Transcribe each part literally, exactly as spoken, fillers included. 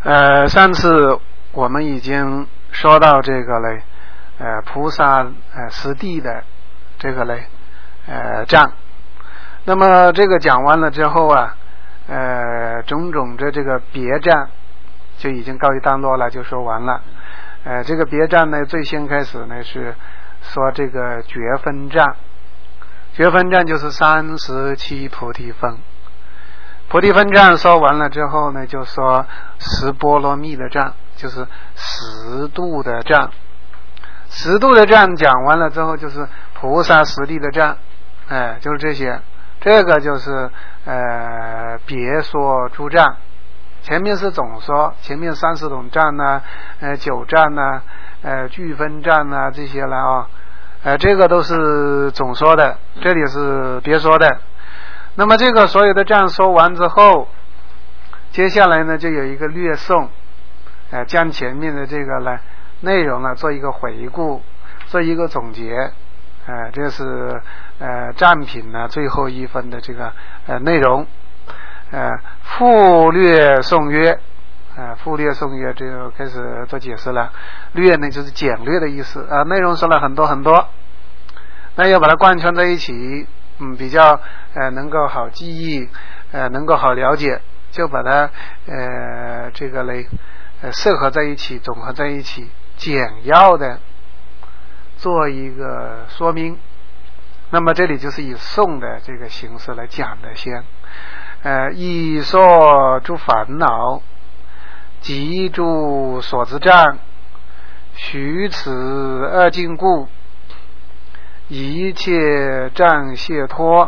呃，上次我们已经说到这个嘞，呃，菩萨呃实地的这个嘞，呃站。那么这个讲完了之后啊，呃，种种的这个别站就已经告一段落了，就说完了。呃，这个别站呢，最先开始呢是说这个觉分站，觉分站就是三十七菩提分。菩提分站说完了之后呢，就说十波罗蜜的站，就是十度的站。十度的站讲完了之后，就是菩萨实地的站，哎，就是这些。这个就是呃别说诸站，前面是总说，前面三十种站呐、呃九站呐、呃俱分站呐、这些了啊，呃这个都是总说的，这里是别说的。那么这个所有的站说完之后，接下来呢就有一个略诵，呃将前面的这个呢内容呢做一个回顾，做一个总结。呃，这是呃占品呢最后一分的这个呃内容，呃复略诵约，呃复略诵约这个开始做解释了。略呢就是简略的意思啊、呃，内容说了很多很多，那要把它贯穿在一起，嗯，比较呃能够好记忆，呃能够好了解，就把它呃这个嘞呃适合在一起，总合在一起，简要的做一个说明。那么这里就是以诵的这个形式来讲的先，呃，以说诸烦恼，即诸所知障，许此二境故，一切障解脱。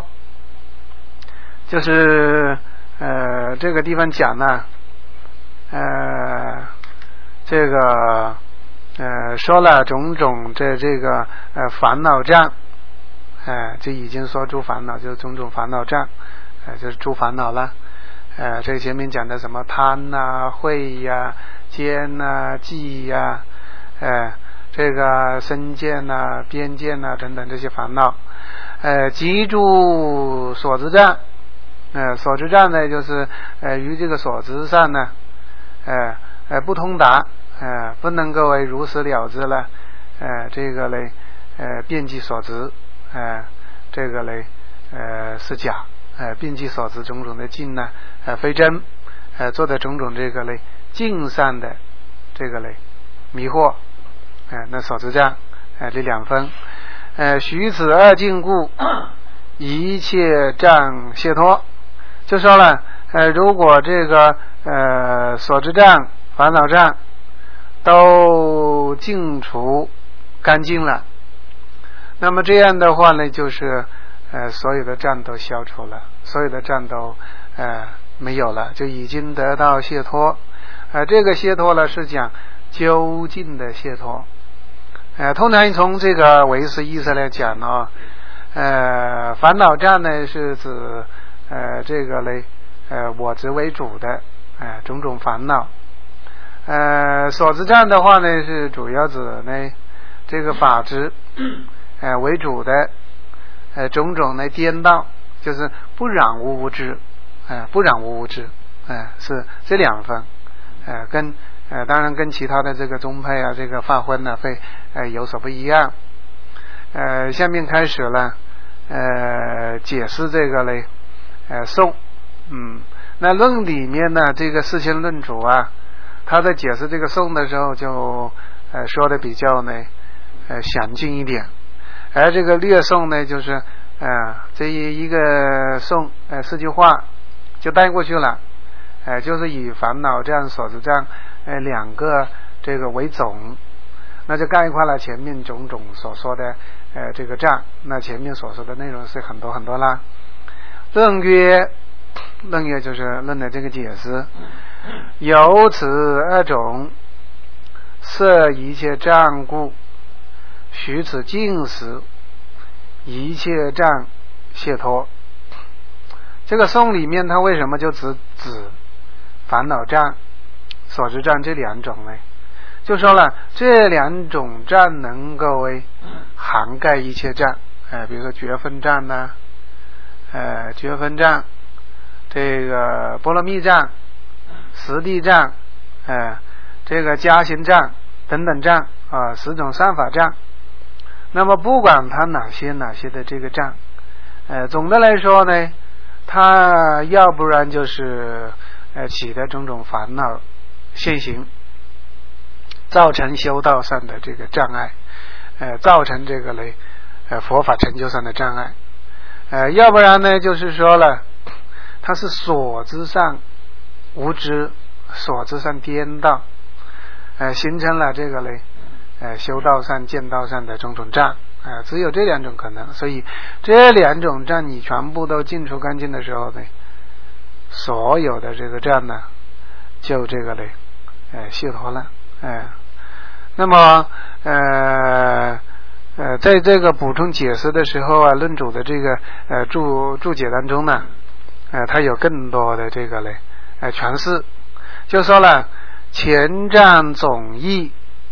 就是呃这个地方讲呢，呃这个呃，说了种种这这个呃烦恼障，呃，这已经说诸烦恼就是种种烦恼障，呃，就是诸烦恼了。呃，这前面讲的什么贪呐、恚呀、奸呐、忌呀，呃，这个身见呐、边见呐等等这些烦恼，呃，即诸所知障，呃，所知障呢就是呃于这个所知上呢，呃呃不通达。呃，不能够为如实了之了，呃，这个嘞，呃，遍计所知，呃，这个嘞，呃，是假，呃，遍计所知种种的境呢，呃，非真，呃，做的种种这个嘞，境上的这个嘞，迷惑，呃，那所知障，呃，这两分，呃，许此二境故，一切障解脱，就说了，呃，如果这个呃所知障、烦恼障都净除干净了，那么这样的话呢，就是呃所有的障都消除了，所有的障都呃没有了，就已经得到解脱。呃这个解脱呢是讲究竟的解脱。呃通常从这个唯识意识来讲呢，呃烦恼障呢是指呃这个嘞呃我执为主的呃种种烦恼。呃，所知障的话呢，是主要指呢这个法执，呃为主的，呃种种的颠倒，就是不染无无知，呃不染无无知，呃是这两分，呃跟呃当然跟其他的这个宗派啊，这个法分呢会呃有所不一样。呃，下面开始了，呃解释这个嘞，呃颂，嗯，那论里面呢，这个四千论主啊。他在解释这个颂的时候就呃说的比较呢呃详尽一点，而这个略颂呢就是呃这一个颂呃四句话就带过去了，呃就是以烦恼障、所知障呃两个这个为总，那就概括了前面种种所说的呃这个障，那前面所说的内容是很多很多啦。论曰，论曰就是论的这个解释。由此二种，摄一切障故，许此境时，一切障解脱。这个颂里面，它为什么就只指烦恼障、所知障这两种呢？就说了这两种障能够为涵盖一切障，呃，比如说觉分障呐、呃，觉分障，这个波罗蜜障。实地障， 呃，这个加行障等等障啊，十种善法障。那么不管它哪些哪些的这个障，呃，总的来说呢，它要不然就是呃起的种种烦恼现行，造成修道上的这个障碍，呃，造成这个嘞呃佛法成就上的障碍，呃，要不然呢就是说了，它是所知上无知，所知上颠倒，呃，形成了这个嘞呃修道上见道上的种种障，呃，只有这两种可能。所以这两种障你全部都净除干净的时候呢，所有的这个障呢就这个嘞呃解脱了。呃那么呃呃在这个补充解释的时候啊，论主的这个呃注注解当中呢，呃它有更多的这个嘞呃诠释，就说了前障总义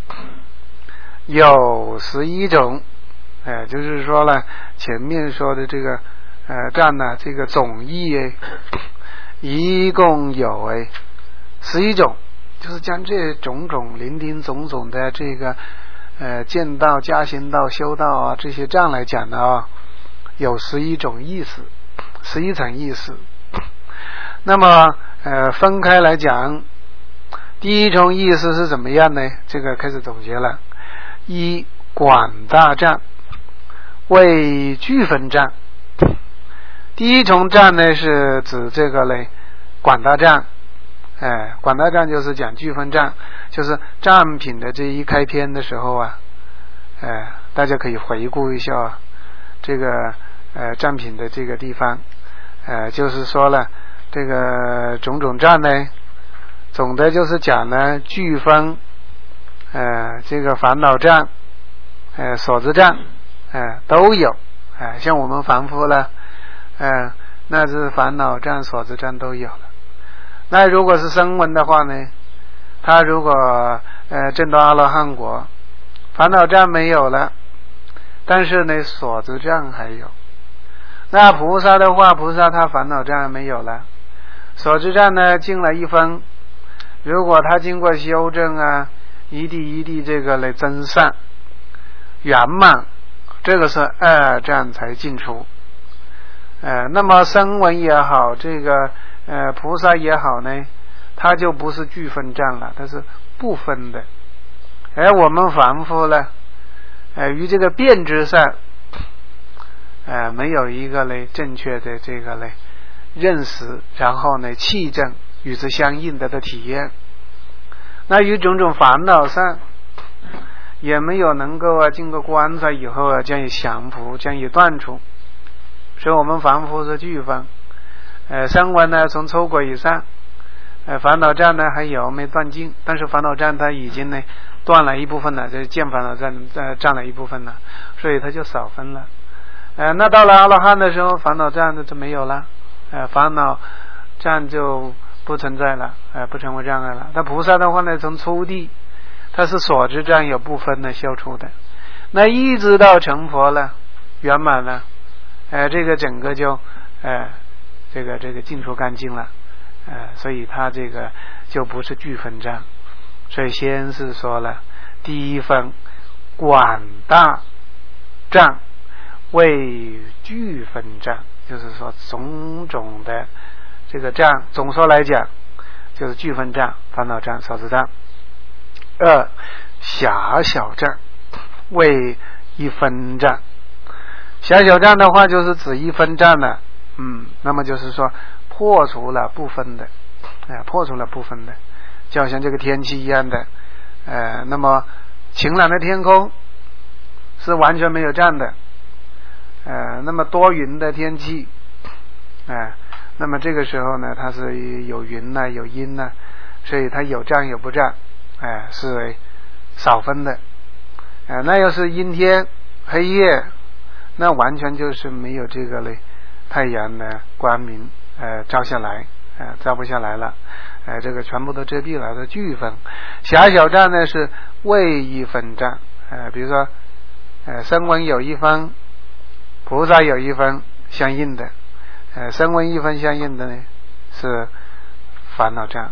有十一种，呃就是说了前面说的这个呃障呢，这个总义哎一共有哎十一种，就是将这种种林林总总的这个呃见道、加行道、修道啊这些障来讲呢啊，有十一种意思，十一层意思。那么呃分开来讲，第一种意思是怎么样呢？这个开始总结了。一广大障为具分障，第一重障呢是指这个嘞广大障，哎，广大障就是讲具分障，就是藏品的这一开篇的时候啊，哎，大家可以回顾一下这个呃藏品的这个地方，呃，就是说了这个种种障呢，总的就是讲呢具分呃这个烦恼障、呃所知障，呃都有，呃像我们凡夫了，呃那是烦恼障、所知障都有了。那如果是声闻的话呢，他如果呃证到阿罗汉果，烦恼障没有了，但是呢所知障还有。那菩萨的话，菩萨他烦恼障没有了，所知障呢进了一分，如果他经过修正啊，一地一地这个来增善圆满，这个是二障才尽除。呃那么声闻也好，这个呃菩萨也好呢，它就不是具分障了，它是不分的。而我们凡夫呢，呃于这个辩知上呃没有一个嘞正确的这个嘞认识，然后呢气证与之相应的的体验，那于种种烦恼上也没有能够啊经过观察以后啊将以降伏，将以断除。所以我们凡夫是具分，呃声闻呢从抽果以上，呃烦恼障呢还有没断尽，但是烦恼障它已经呢断了一部分了，这见烦恼障呃占了一部分了，所以它就少分了。呃那到了阿罗汉的时候，烦恼障就没有了，呃烦恼障就不存在了，呃不成为障碍了。那菩萨的话呢，从初地它是所知障有部分的消除的，那一直到成佛了圆满了，呃这个整个就呃这个这个尽除干净了，呃所以它这个就不是具分障。所以先是说了第一分广大障为具分障，就是说种种的这个障，总说来讲就是具分障、烦恼障、所知障。二狭小障为一分障，狭小障的话就是指一分障了，嗯，那么就是说破除了部分的，哎、呃，破除了部分的，就好像这个天气一样的，呃，那么晴朗的天空是完全没有障的，呃，那么多云的天气，哎、呃，那么这个时候呢，它是有云呐、啊，有阴呐、啊，所以它有障有不障，哎、呃，是少分的，呃，那要是阴天黑夜，那完全就是没有这个嘞太阳的光明，呃，照下来，呃，照不下来了，呃，这个全部都遮蔽了，是具分。狭小障呢是未一分障，呃，比如说，呃，声闻有一分，菩萨有一分相应的，呃，声闻一分相应的呢是烦恼障，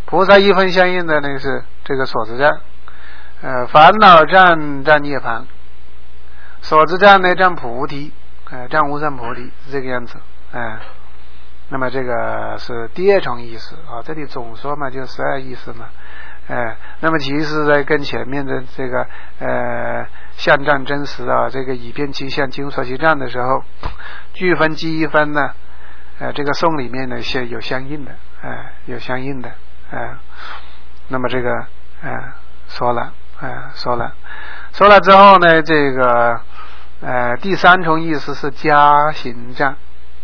菩萨一分相应的那是这个所知障，呃，烦恼障障涅槃，所知障呢障菩提，呃，障无上菩提是这个样子，哎、呃，那么这个是第二重意思啊，这里总说嘛就十二意思嘛，哎、呃，那么其实在跟前面的这个呃相障真实啊，这个以辨其相经说其障的时候，具分记一分呢，呃，这个颂里面呢是有相应的，哎、呃，有相应的。呃，那么这个呃说了，呃说了，说了之后呢，这个呃第三重意思是加行障，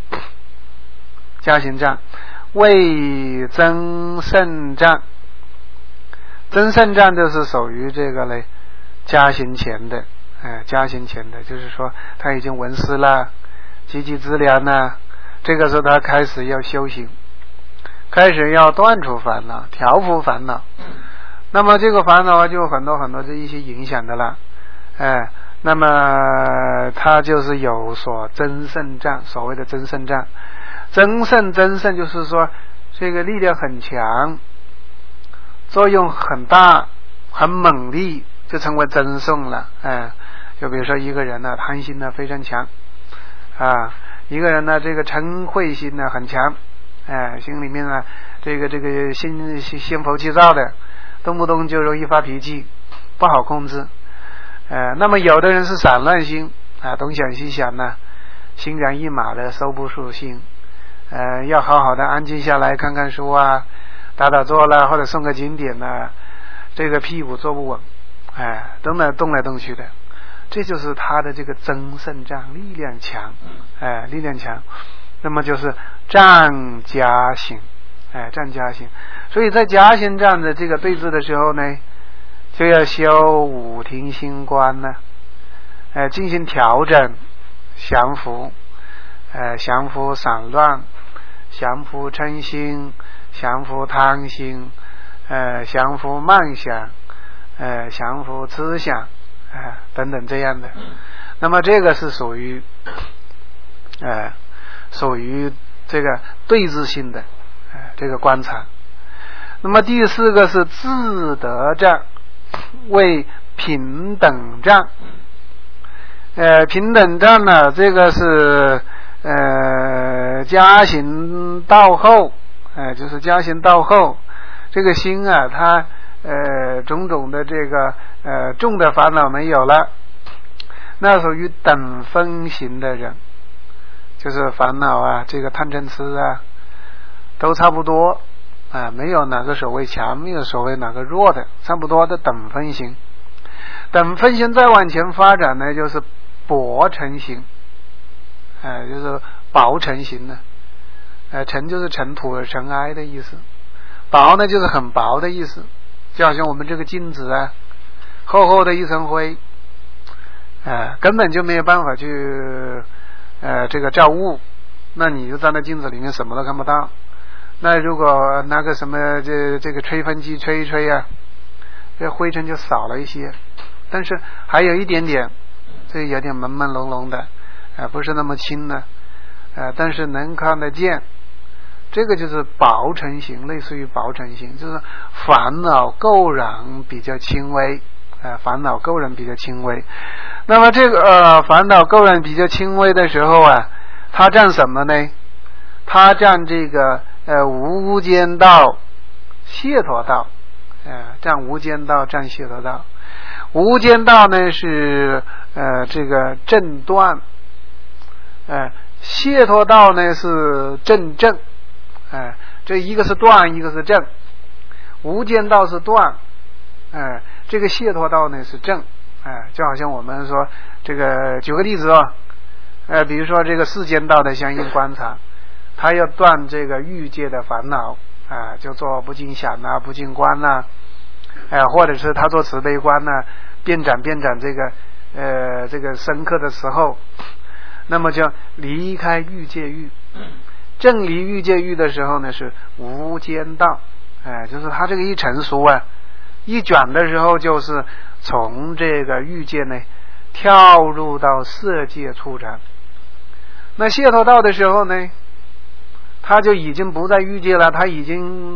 加行障为增胜障，增胜障就是属于这个嘞加行前的，呃加行前的，就是说他已经闻思了，积极资粮呢，这个时候他开始要修行。开始要断除烦恼，调伏烦恼，那么这个烦恼就有很多很多这一些影响的了，哎，那么它就是有所增胜障，所谓的增胜障，增胜增胜就是说这个力量很强，作用很大，很猛力，就成为增胜了，哎，就比如说一个人呢、啊、贪心呢非常强啊，一个人呢这个嗔恚心呢很强。哎，心里面呢，这个这个心心浮气躁的，动不动就容易发脾气，不好控制。呃，那么有的人是散乱心啊，东想西想呢，心猿意马的，收不住心。呃，要好好的安静下来看看书啊，打打坐啦，或者诵个经典呐，这个屁股坐不稳，哎，动来动来动去的，这就是他的这个增胜障，力量强，哎，力量强。那么就是障加行，哎，障加行，所以在加行障的这个对峙的时候呢，就要修五停心观呢，哎，进行调整，降伏，呃，降服散乱，降服嗔心，降服贪心，呃，降服慢想，呃，降服痴想，啊、呃，等等这样的。那么这个是属于，呃。属于这个对峙性的、呃、这个观察。那么第四个是自得障为平等障，呃，平等障呢，这个是呃加行到后，呃，就是加行到后，这个心啊，它呃种种的这个呃重的烦恼没有了，那属于等分型的人。就是烦恼啊，这个贪嗔痴啊，都差不多啊，没有哪个所谓强，没有所谓哪个弱的，差不多的等分型。等分型再往前发展呢，就是薄尘型，哎、呃，就是薄尘型的，呃，尘就是尘土尘埃的意思，薄呢就是很薄的意思，就好像我们这个镜子啊，厚厚的一层灰，哎、呃，根本就没有办法去。呃，这个照物，那你就站在镜子里面什么都看不到。那如果拿个什么这这个吹风机吹一吹啊，这灰尘就少了一些，但是还有一点点，这有点朦朦胧胧的，呃，不是那么清的，呃，但是能看得见。这个就是薄尘型，类似于薄尘型，就是烦恼垢染比较轻微。呃，烦恼垢染比较轻微，那么这个呃烦恼垢染比较轻微的时候啊，它占什么呢？它占这个呃无间道、解脱道，呃，占无间道，占解脱道。无间道呢是呃这个正断，呃，解脱道呢是正正，哎、呃，这一个是断，一个是正。无间道是断，哎、呃。这个解脱道呢是正，哎、呃，就好像我们说这个，举个例子哦，呃，比如说这个世间道的相应观察，他要断这个欲界的烦恼啊、呃，就做不净想啊、不净观呐、啊，哎、呃，或者是他做慈悲观呐、啊，变展变展这个呃这个深刻的时候，那么就离开欲界欲，正离欲界欲的时候呢是无间道，哎、呃，就是他这个一成熟啊。一转的时候，就是从这个欲界呢跳入到色界处禅。那解脱道的时候呢，他就已经不在欲界了，他已经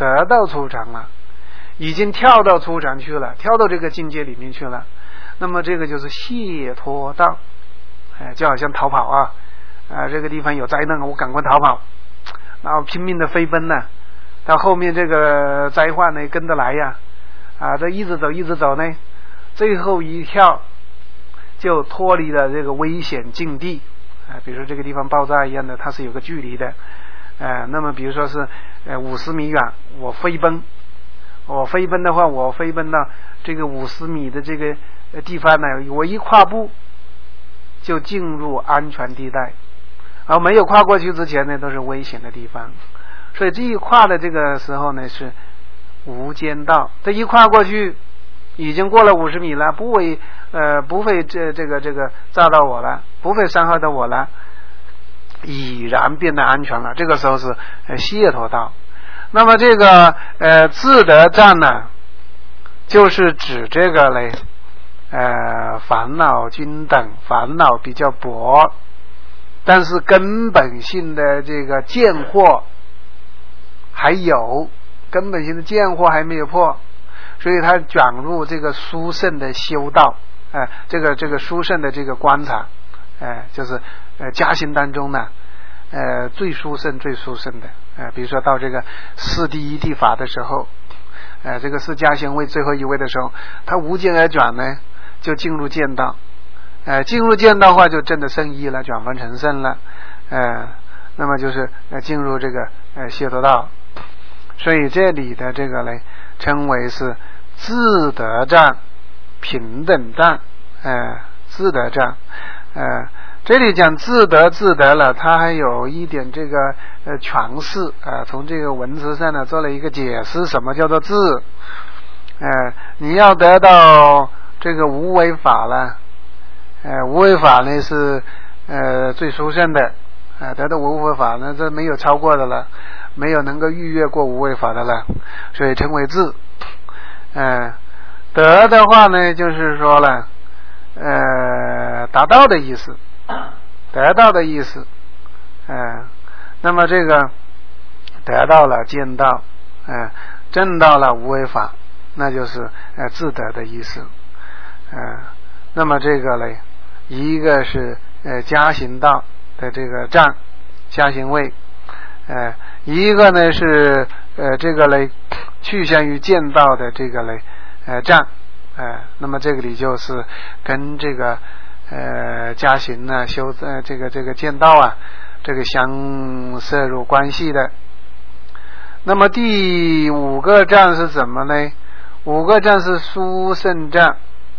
得到初禅了，已经跳到初禅去了，跳到这个境界里面去了。那么这个就是解脱道，哎，就好像逃跑啊，啊，这个地方有灾难，我赶快逃跑，然后拼命的飞奔呢，到后面这个灾患呢跟着来呀，啊，这一直走一直走呢，最后一跳就脱离了这个危险境地，啊，比如说这个地方爆炸一样的，它是有个距离的，呃，那么比如说是呃五十米远，我飞奔，我飞奔的话，我飞奔到这个五十米的这个地方呢，我一跨步就进入安全地带，而没有跨过去之前呢，都是危险的地方。所以这一跨的这个时候呢，是无间道。这一跨过去，已经过了五十米了，不会呃不会这这个这个炸到我了，不会伤害到我了，已然变得安全了。这个时候是呃解脱道。那么这个呃自得站呢，就是指这个嘞。呃，烦恼均等，烦恼比较薄，但是根本性的这个见惑还有，根本性的见惑还没有破，所以他转入这个殊胜的修道，哎、呃，这个这个殊胜的这个观察，哎、呃，就是呃加行当中呢，呃最殊胜最殊胜的，呃，比如说到这个四第一地法的时候，呃，这个是加行位最后一位的时候，他无间而转呢。就进入见道，呃，进入见道的话就真的圣意了，转凡成圣了，呃，那么就是呃进入这个呃解脱道，所以这里的这个呢称为是自得站、平等站，呃，自得站，呃，这里讲自得自得了，它还有一点这个呃诠释啊、呃，从这个文字上呢做了一个解释，什么叫做自？呃，你要得到。这个无为法了，呃，无为法呢是呃最殊胜的，啊、呃，得到无为法呢，这没有超过的了，没有能够逾越过无为法的了，所以称为自。呃，得的话呢，就是说了，呃，达到的意思，得到的意思，呃，那么这个得到了见到，呃，证到了无为法，那就是呃自得的意思。呃，那么这个呢，一个是呃加行道的这个站，加行位，呃，一个呢是呃这个呢趋向于见道的这个呢呃站，呃，那么这个里就是跟这个呃加行呢修呃这个这个见道啊，这个相摄入关系的。那么第五个站是什么呢？五个站是殊胜站。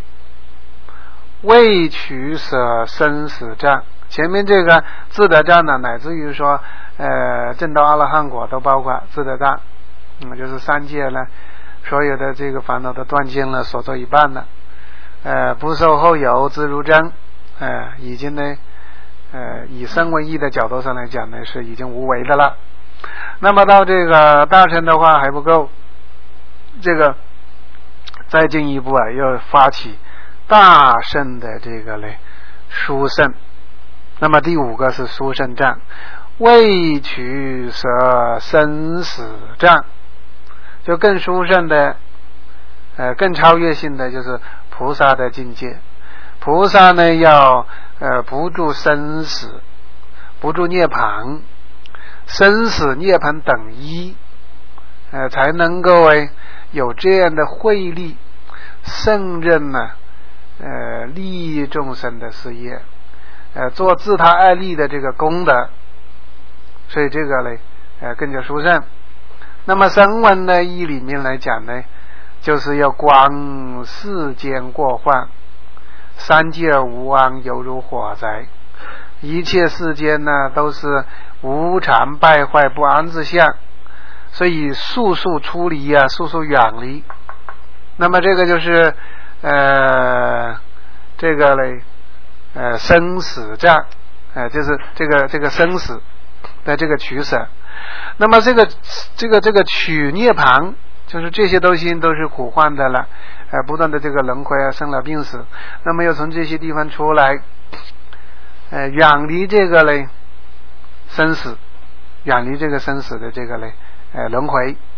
未取舍生死战，前面这个自得战呢，乃至于说，呃，证到阿罗汉果都包括自得战，嗯，就是三界呢，所有的这个烦恼都断尽了，所做一半了，呃，不受后有，自如真，呃，已经呢，呃，以声闻义的角度上来讲呢，是已经无为的了。那么到这个大乘的话还不够，这个再进一步啊，要发起。大圣的这个嘞，殊胜。那么第五个是殊胜战，未取舍生死战，就更殊胜的，呃，更超越性的就是菩萨的境界。菩萨呢，要呃不住生死，不住涅槃，生死涅槃等一，呃，才能够哎有这样的慧力，胜任呢。呃，利益众生的事业，呃，做自他爱利的这个功德，所以这个呢，呃，更加殊胜。那么声闻的义里面来讲呢，就是要观世间过患，三界无安，犹如火灾，一切世间呢都是无常败坏不安之相，所以速速出离啊，速速远离。那么这个就是呃，这个嘞，呃，生死战，呃，就是这个这个生死的这个取舍。那么这个这个这个取涅槃，就是这些东西都是苦患的了，呃，不断的这个轮回啊，生老病死。那么要从这些地方出来，呃，远离这个嘞生死，远离这个生死的这个嘞，呃，轮回。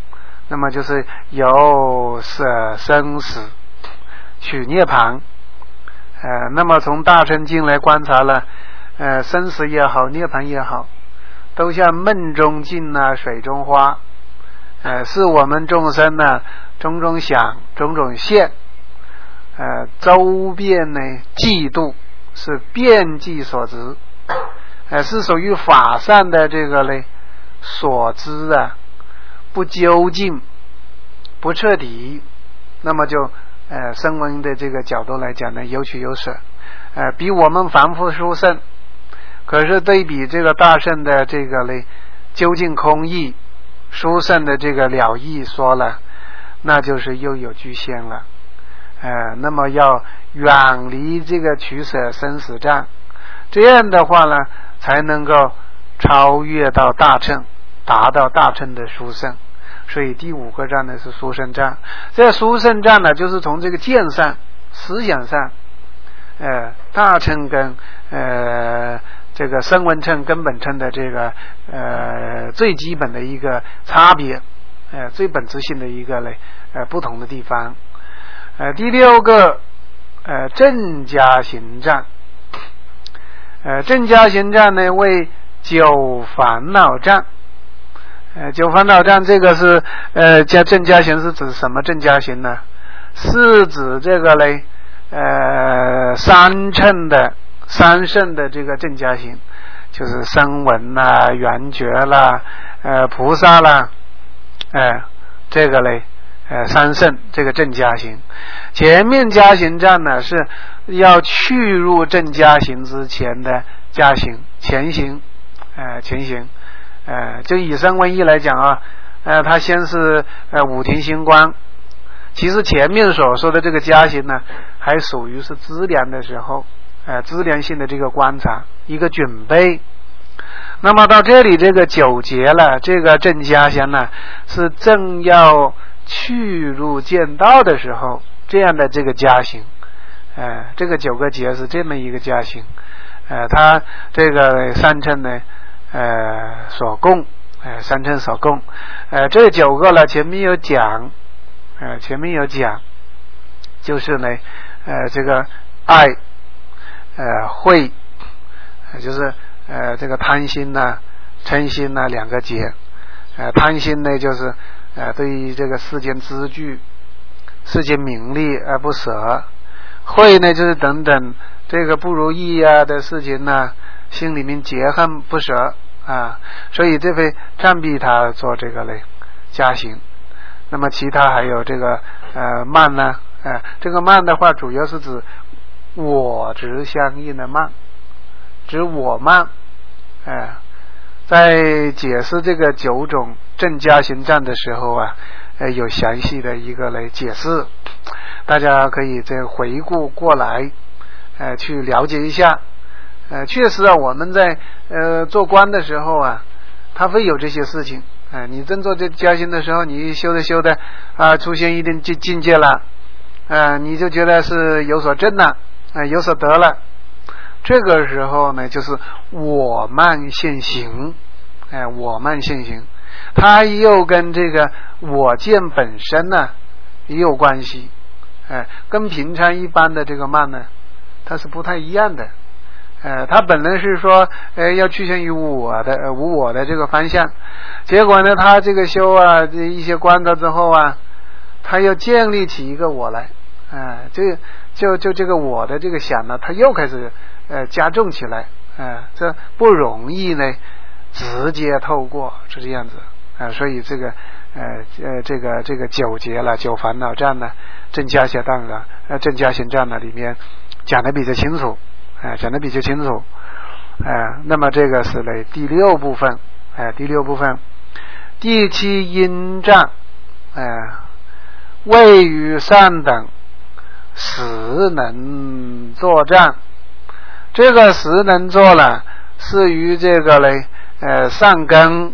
那么就是由舍生死取涅槃。呃，那么从大乘经来观察了，呃，生死也好，涅槃也好，都像梦中镜啊，水中花，呃，是我们众生呢种种想、种种现，呃，周边呢嫉妒是遍计所知，呃，是属于法上的这个呢所知啊，不究竟、不彻底，那么就呃声闻的这个角度来讲呢，有取有舍，呃，比我们凡夫殊胜。可是对比这个大圣的这个呢究竟空义，殊胜的这个了义说了，那就是又有局限了。呃，那么要远离这个取舍生死障，这样的话呢，才能够超越到大乘，达到大乘的殊胜。所以第五个障呢是殊胜障。这殊胜障呢，就是从这个见上、思想上，呃，大乘跟呃这个声闻乘、根本乘的这个呃最基本的一个差别，呃最本质性的一个嘞呃不同的地方。呃，第六个呃正加行障，呃正加行障呢为九烦恼障。呃，九烦恼障这个是呃加正加行是指什么正加行呢？是指这个嘞呃三乘的三圣的这个正加行，就是声闻啦、缘觉啦、呃菩萨啦，呃这个嘞呃三圣这个正加行。前面加行障呢是要去入正加行之前的加行前行，呃前行。呃，就以声闻义来讲啊，呃，它先是呃五庭星光，其实前面所说的这个加行呢，还属于是资粮的时候，呃，资粮性的这个观察，一个准备。那么到这里这个九节了，这个正加行呢，是正要去入见道的时候，这样的这个加行，呃，这个九个节是这么一个加行，呃，它这个三乘呢。呃，所供，呃，三乘所供，呃，这九个呢，前面有讲，呃，前面有讲，就是呢，呃，这个爱，呃，慧，呃、就是呃，这个贪心呐、啊、嗔心呐、啊、两个结，呃，贪心呢，就是呃，对于这个世间资具、世间名利而不舍；慧呢，就是等等这个不如意啊的事情呢、啊，心里面结恨不舍。啊，所以这位暂避他做这个嘞加行。那么其他还有这个呃慢呢，呃这个慢的话主要是指我执相应的慢，指我慢。呃在解释这个九种正加行障的时候啊，呃有详细的一个来解释，大家可以再回顾过来，呃去了解一下。呃，确实啊，我们在呃做官的时候啊，他会有这些事情。呃、你正做这加行的时候，你修的修的啊、呃，出现一定境境界了，啊、呃，你就觉得是有所证了，啊、呃，有所得了。这个时候呢，就是我慢现行，哎、呃，我慢现行，它又跟这个我见本身呢也有关系，哎、呃，跟平常一般的这个慢呢，它是不太一样的。呃，他本来是说，呃，要趋向于我的、呃、无我的这个方向，结果呢，他这个修啊，这一些观察之后啊，他又建立起一个我来，啊、呃，这就就这个我的这个想呢，他又开始呃加重起来，啊、呃，这不容易呢，直接透过是这样子，啊、呃，所以这个呃呃这个这个九节了，九烦恼障呢，正加行障了，呃正加行障呢里面讲的比较清楚。哎，讲的比较清楚，哎、呃，那么这个是嘞第六部分，哎、呃，第六部分，第七因障，哎、呃，位于上等，实能作障，这个实能作了，是于这个嘞，呃，上根，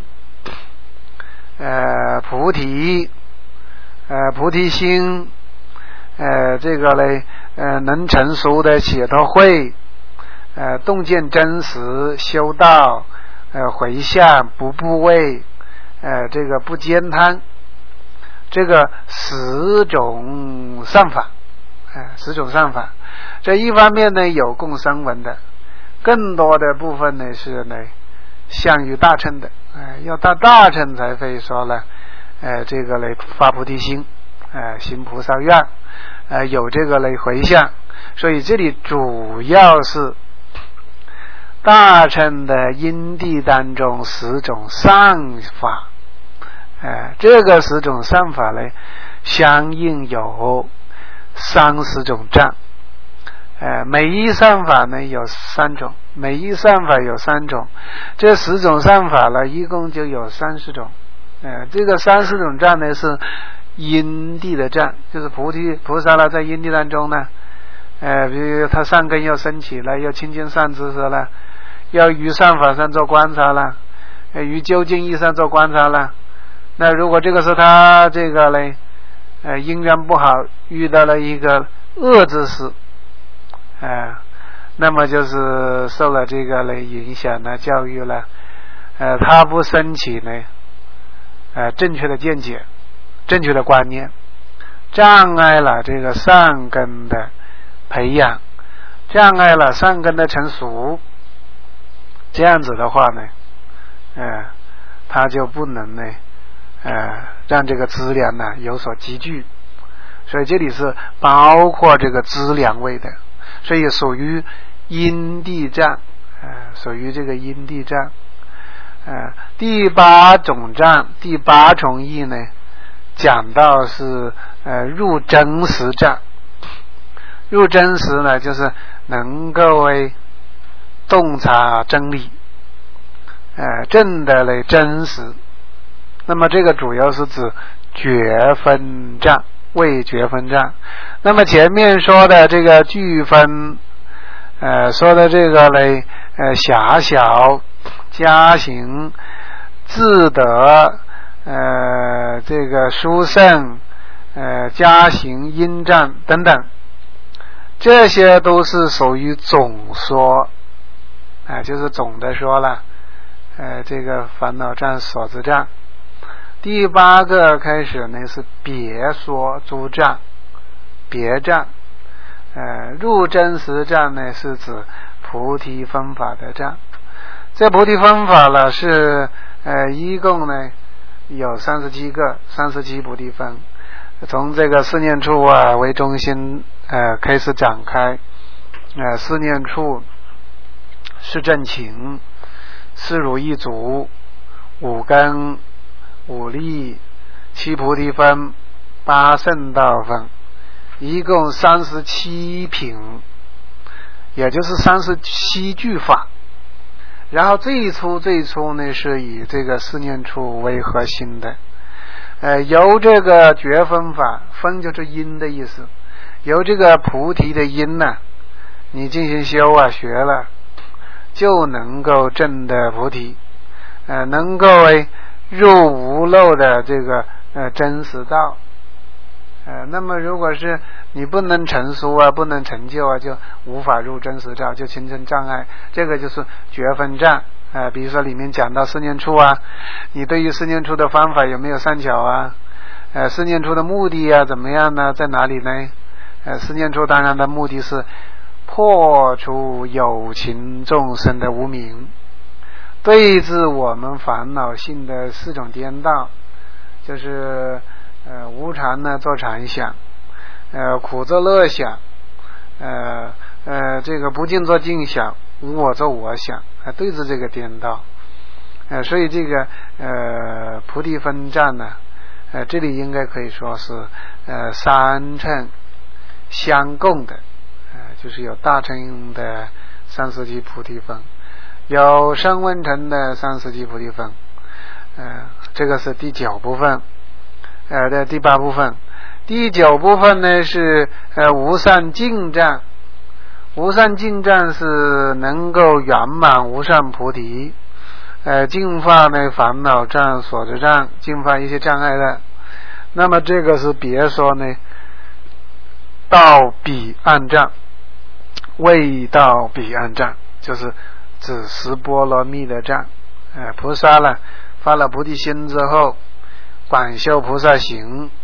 呃，菩提，呃，菩提心，呃，这个嘞，呃，能成熟的解脱慧。呃，洞见真实，修道，呃，回向不怖畏，呃，这个不坚贪， 这个十种善法，哎，十种善法。这一方面呢有供声闻的，更多的部分呢是呢向于大乘的，哎，要到大乘才会说了，哎，这个来发菩提心，哎，行菩萨愿，哎，有这个来回向。所以这里主要是大乘的因地当中十种善法，哎，这个十种善法呢，相应有三十种障。呃，每一善法呢有三种，每一善法有三种，这十种善法呢，一共就有三十种。呃，这个三十种障呢是因地的障，就是菩提菩萨呢在因地当中呢，呃，比如他善根要升起了，要亲近善知识了，要于善法上做观察了，呃，于究竟义上做观察了。那如果这个是他这个呢，呃，因缘不好，遇到了一个恶知识。呃，那么就是受了这个来影响呢，教育了，呃，他不升起呢，呃，正确的见解，正确的观念，障碍了这个善根的培养，障碍了善根的成熟，这样子的话呢，呃，他就不能呢，呃，让这个资粮呢有所积聚，所以这里是包括这个资粮位的。所以属于因地障，呃，属于这个因地障。呃，第八种障，第八重义呢，讲到是呃入真实障。入真实呢，就是能够为洞察真理，呃，真的嘞真实。那么这个主要是指觉分障。未觉分障。那么前面说的这个具分，呃，说的这个嘞，呃，狭小、加行、自得，呃，这个殊胜，呃，加行、因障等等，这些都是属于总说，啊、呃，就是总的说了，呃，这个烦恼障、所知障。第八个开始呢是别说诸障，别障，呃，入真实障呢是指菩提分法的障。这菩提分法呢是呃一共呢有三十七个，三十七菩提分，从这个四念处啊为中心呃开始展开，呃四念处是正勤，四如意足，五根。五力、七菩提分、八圣道分，一共三十七品，也就是三十七句法。然后最初最初呢是以这个四念处为核心的，呃，由这个觉分法，分就是因的意思，由这个菩提的因呢、啊，你进行修啊学了，就能够证得菩提，呃，能够为入无漏的这个呃真实道，呃，那么如果是你不能成熟啊，不能成就啊，就无法入真实道，就形成障碍。这个就是觉分障。呃，比如说里面讲到四念处啊，你对于四念处的方法有没有善巧啊？呃，四念处的目的啊怎么样呢？在哪里呢？呃，四念处当然的目的是破除有情众生的无明。对治我们烦恼性的四种颠倒，就是呃无常呢做常想，呃苦做乐想，呃呃这个不净做净想，无我做我想，啊、呃、对治这个颠倒，呃所以这个呃菩提分障呢，呃这里应该可以说是呃三乘相共的，呃就是有大乘的三十七菩提分。有声闻乘的三十七菩提分，呃，这个是第九部分，呃的第八部分。第九部分呢是呃无上净障，无上净障是能够圆满无上菩提，呃净化呢烦恼障、所知障，净化一些障碍的。那么这个是别说呢到彼岸障，未到彼岸障，就是指十波罗蜜的障。呃，菩萨呢发了菩提心之后，广修菩萨行，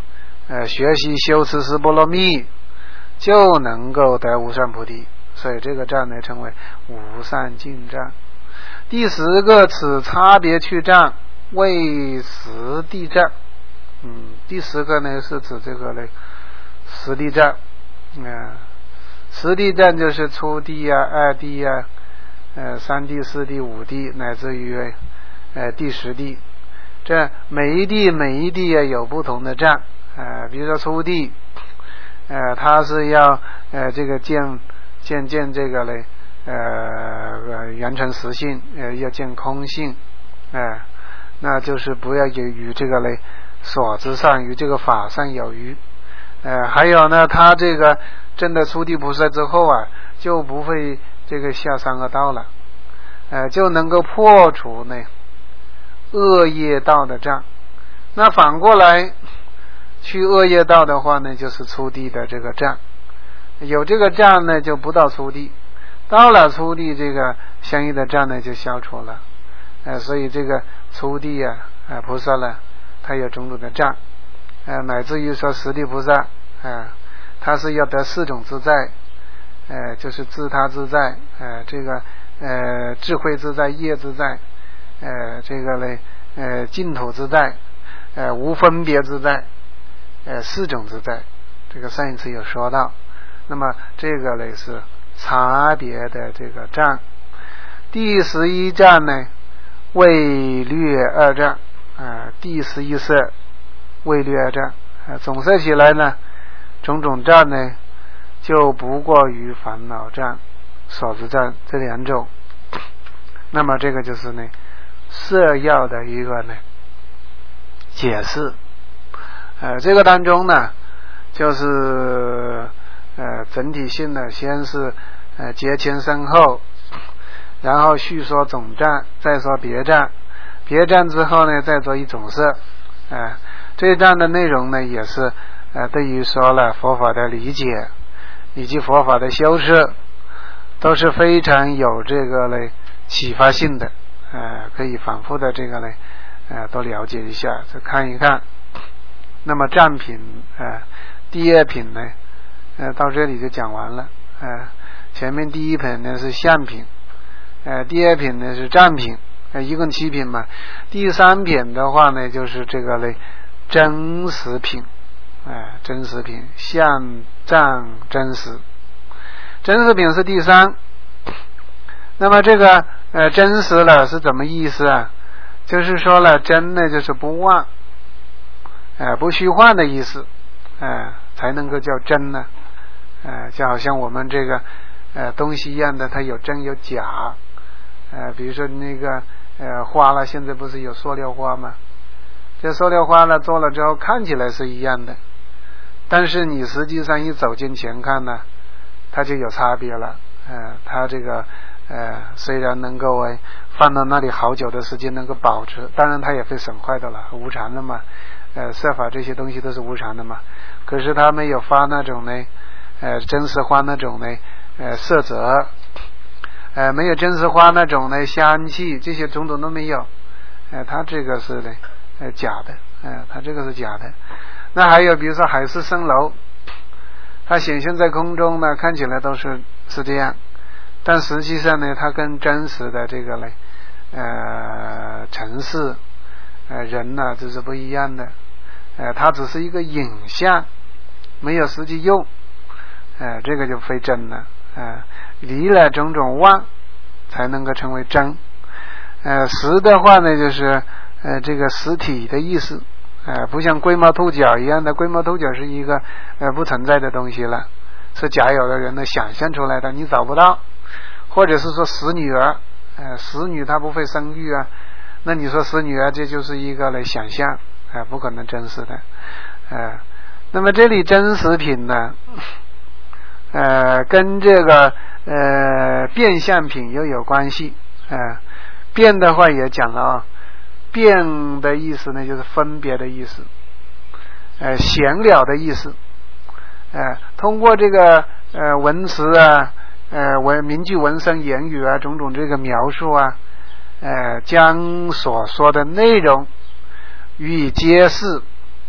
呃学习修持十波罗蜜，就能够得无上菩提。所以这个障呢称为无上尽障。第十个此差别趣障为实地障。嗯，第十个呢是指这个呢实地障。嗯、呃，实地障就是初地啊、二地啊、呃三地、四地、五地，乃至于呃第十地。这每一地每一地啊有不同的障。呃，比如说初地，呃，它是要呃这个见见见这个嘞，呃圆成实性，呃要见空性，哎、呃，那就是不要与与这个嘞所知上与这个法上有余。呃，还有呢，他这个证了初地菩萨之后啊，就不会这个下三恶道了，呃，就能够破除呢恶业道的障。那反过来去恶业道的话呢，就是初地的这个障。有这个障呢，就不到初地；到了初地，这个相应的障呢就消除了。呃，所以这个初地啊，呃，菩萨呢，他有种种的障，呃，乃至于说十地菩萨，啊、呃，他是要得四种自在，呃，就是自他自在，呃，这个呃智慧自在、业自在，呃，这个呢，呃，净土自在，呃，无分别自在，呃，四种自在。这个上一次有说到。那么这个呢是差别的这个障。第十一障呢为略二障，啊、呃，第十一色为略二障，啊、呃，总摄起来呢，种种障呢就不过于烦恼障、所知障这两种。那么这个就是呢摄要的一个呢解释。呃，这个当中呢就是呃整体性的先是呃节前身后，然后叙说总障，再说别障，别障之后呢再做一总摄。呃这一章的内容呢也是呃对于说了佛法的理解以及佛法的修持都是非常有这个呢启发性的，呃可以反复的这个呢呃都了解一下，再看一看。那么占品呃第二品呢呃到这里就讲完了。呃前面第一品呢是相品，呃第二品呢是占品，呃一共七品嘛。第三品的话呢就是这个呢真实品，哎、呃，真实品，相占真实，真实品是第三。那么这个呃真实了是怎么意思啊？就是说了真呢就是不妄，呃不虚幻的意思，呃才能够叫真呢。呃就好像我们这个呃东西一样的，它有真有假。呃比如说那个呃花了，现在不是有塑料花吗？这塑料花呢做了之后看起来是一样的，但是你实际上一走近前看呢，它就有差别了。呃它这个呃虽然能够呃放到那里好久的时间能够保持，当然它也会损坏的了，无常的嘛。呃色法这些东西都是无常的嘛，可是它没有发那种呢呃真实花那种呢呃色泽，呃没有真实花那种呢香气，这些种种都没有。呃它这个是呢呃假的，呃它这个是假的。那还有比如说海市蜃楼，它显现在空中呢看起来都是是这样，但实际上呢它跟真实的这个呢呃城市呃人呢这是不一样的。呃它只是一个影像，没有实际用，呃这个就非真了。呃离了种种妄才能够成为真。呃实的话呢就是呃这个实体的意思，呃不像龟毛兔角一样的，龟毛兔角是一个呃不存在的东西了，是假有的人呢想象出来的，你找不到。或者是说死女儿，呃死女她不会生育啊，那你说死女儿这就是一个来想象，呃不可能真实的。呃那么这里真实品呢呃跟这个呃变相品又有关系。呃变的话也讲了啊，变的意思呢就是分别的意思，呃闲了的意思。呃通过这个呃文词啊呃文名句文声言语啊种种这个描述啊，呃将所说的内容予以揭示，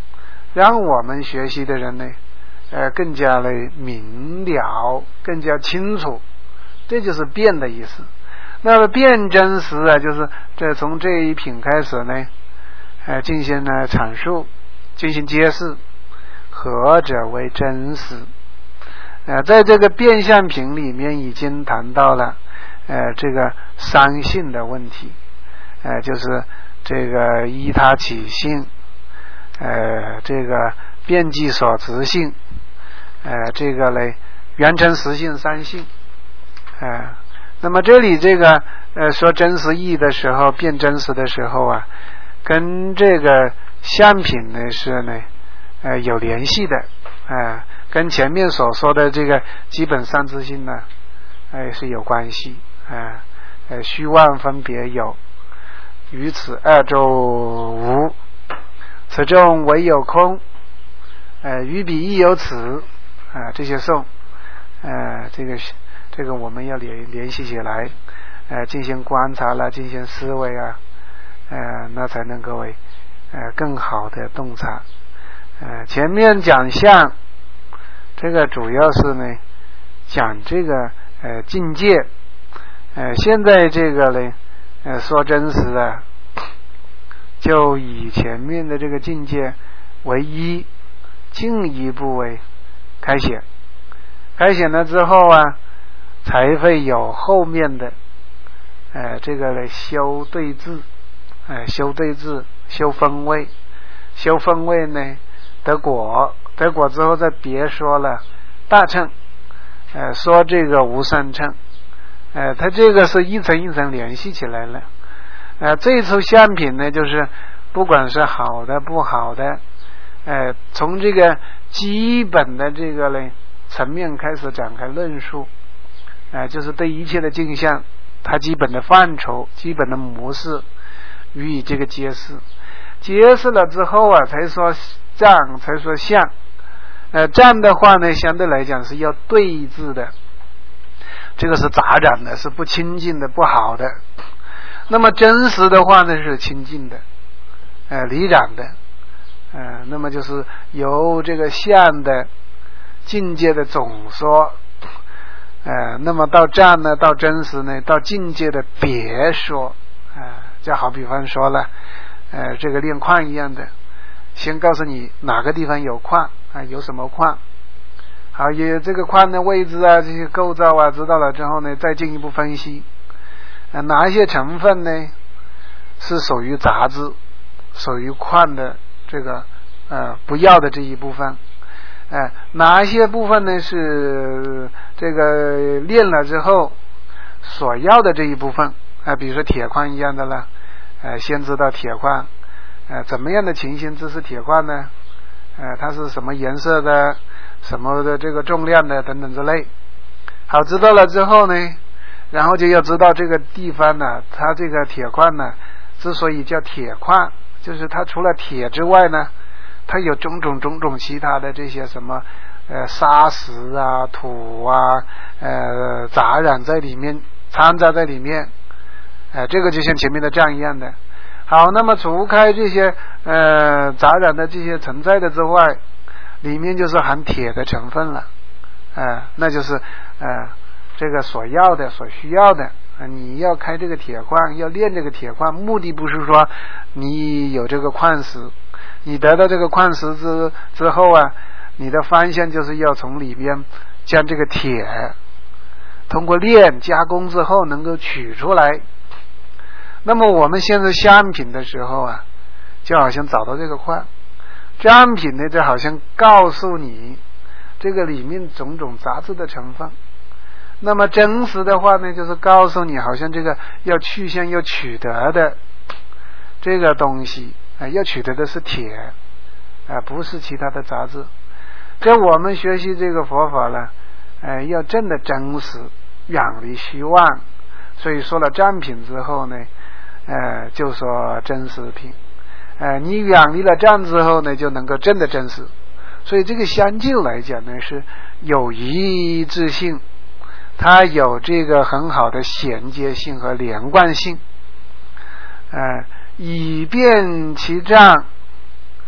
让我们学习的人呢，呃，更加的明了，更加清楚。这就是辩的意思。那么辩真实啊，就是这从这一品开始呢，呃，进行呢阐述，进行揭示，何者为真实？呃，在这个变相品里面已经谈到了，呃，这个三性的问题，呃，就是这个依他起性，呃，这个遍计所执性，呃，这个嘞缘成实性三性，呃，那么这里这个呃说真实义的时候，变真实的时候啊，跟这个相品呢是呢，呃，有联系的，呃，跟前面所说的这个基本三自性呢，呃，是有关系，呃，呃，虚妄分别有，于此二周无，此中唯有空，呃，于彼亦有此，啊、呃，这些颂，呃，这个这个我们要联联系起来，呃，进行观察了，进行思维啊，呃，那才能够为呃更好的洞察。呃，前面讲相，这个主要是呢讲这个呃境界，呃，现在这个呢呃说真实啊，就以前面的这个境界为一，进一步为开显，开显了之后啊，才会有后面的呃这个呢修对治，呃修对治，修分位，修分位呢得果，得果之后再别说了大乘，呃说这个无上乘，呃它这个是一层一层联系起来了。呃这出相品呢，就是不管是好的不好的，呃从这个基本的这个呢层面开始展开论述，呃就是对一切的镜像它基本的范畴、基本的模式予以这个揭示，揭示了之后啊，才说藏，才说相。呃，藏的话呢，相对来讲是要对治的，这个是杂染的，是不清净的，不好的。那么真实的话呢，是清净的，呃，离染的，呃，那么就是由这个相的境界的总说，呃，那么到藏呢，到真实呢，到境界的别说，啊、呃，就好比方说了，呃，这个炼矿一样的，先告诉你哪个地方有矿啊、呃，有什么矿，好，也这个矿的位置啊，这些构造啊，知道了之后呢，再进一步分析，呃，哪一些成分呢是属于杂质，属于矿的这个呃不要的这一部分，呃，哪一些部分呢是这个炼了之后所要的这一部分啊、呃，比如说铁矿一样的了，呃，先知道铁矿，呃，怎么样的情形这是铁矿呢？呃，它是什么颜色的，什么的这个重量的等等之类。好，知道了之后呢，然后就要知道这个地方呢，它这个铁矿呢，之所以叫铁矿，就是它除了铁之外呢，它有种种种种其他的这些什么呃砂石啊、土啊、呃杂染在里面，掺杂在里面。呃，这个就像前面的这一样的。好，那么除开这些呃杂染的这些存在的之外，里面就是含铁的成分了，呃，那就是呃这个所要的、所需要的。呃、你要开这个铁矿，要炼这个铁矿，目的不是说你有这个矿石，你得到这个矿石之之后啊，你的方向就是要从里边将这个铁通过炼加工之后能够取出来。那么我们现在相品的时候啊，就好像找到这个矿，相品呢就好像告诉你这个里面种种杂质的成分。那么真实的话呢，就是告诉你好像这个要去向要取得的这个东西啊、呃，要取得的是铁啊、呃，不是其他的杂质。这我们学习这个佛法呢，呃，要真的真实，远离虚妄。所以说了占品之后呢，呃，就说真实品。呃，你远离了占之后呢，就能够真的真实。所以这个相近来讲呢，是有一致性，它有这个很好的衔接性和连贯性。呃，以便其障，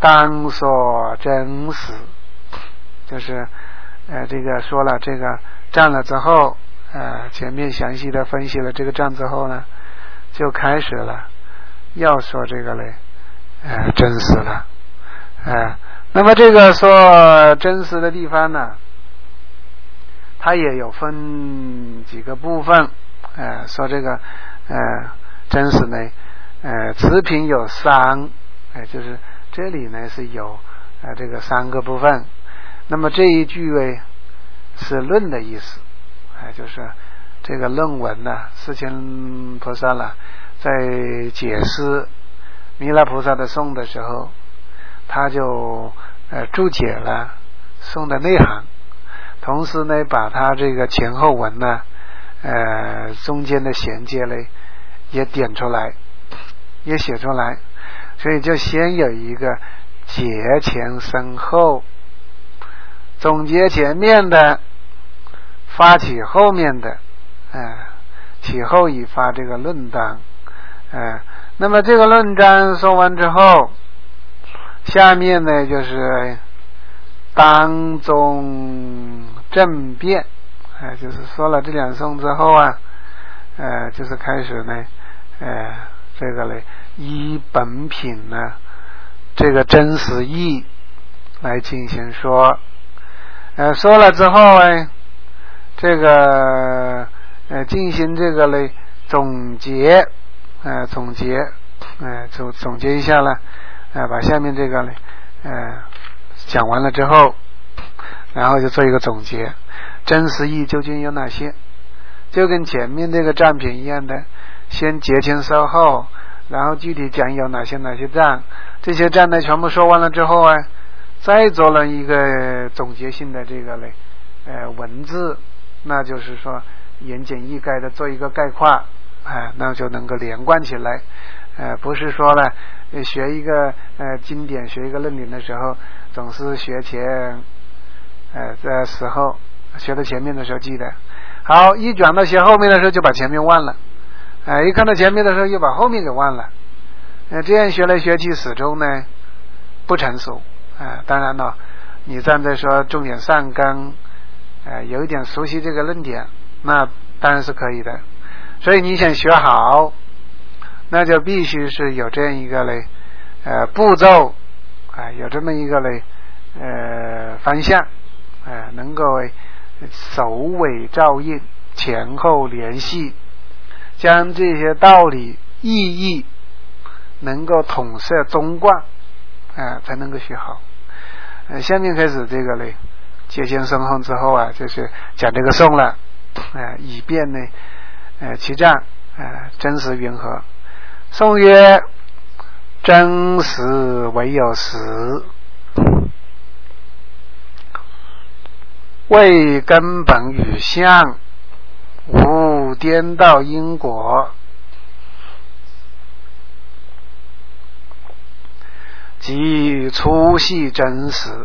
当所真实，就是呃这个说了这个站了之后，呃前面详细的分析了这个站之后呢，就开始了要说这个嘞呃真实了。呃那么这个说真实的地方呢，它也有分几个部分。呃说这个呃真实呢呃词频有三，呃就是这里呢是有呃这个三个部分。那么这一句为是论的意思，呃就是这个论文呢，世亲菩萨了在解释弥勒菩萨的颂的时候，他就呃注解了颂的内涵，同时呢把他这个前后文呢呃中间的衔接嘞也点出来，也写出来，所以就先有一个结前生后，总结前面的，发起后面的，呃起后已发这个论章。呃那么这个论章说完之后，下面呢就是当中正辩，呃就是说了这两颂之后啊，呃就是开始呢呃这个嘞依本品呢这个真实义来进行说。呃说了之后呢，这个呃进行这个嘞总结，呃总结呃总总结一下了，呃把下面这个嘞呃讲完了之后，然后就做一个总结，真实义究竟有哪些，就跟前面这个占品一样的，先结前收后，然后具体讲有哪些哪些占，这些占呢全部说完了之后啊，再做了一个总结性的这个嘞呃文字，那就是说言简意赅的做一个概括，啊、呃、那就能够连贯起来。呃不是说了学一个呃经典学一个论点的时候总是学前呃的时候学到前面的时候记得好，一转到学后面的时候就把前面忘了，呃一看到前面的时候又把后面给忘了，呃这样学来学去始终呢不成熟。呃当然了，你站在说重点上纲，呃有一点熟悉这个论点，那当然是可以的。所以你想学好，那就必须是有这样一个嘞呃步骤，啊、呃、有这么一个嘞呃方向，呃能够首尾照应，前后联系，将这些道理意义能够统摄中贯，啊、呃、才能够学好。呃下面开始这个嘞结前生后之后啊，就是讲这个颂了，呃以便呢呃其占呃真实云何。颂曰：真实唯有实，为根本与相，无颠倒因果，即粗细真实，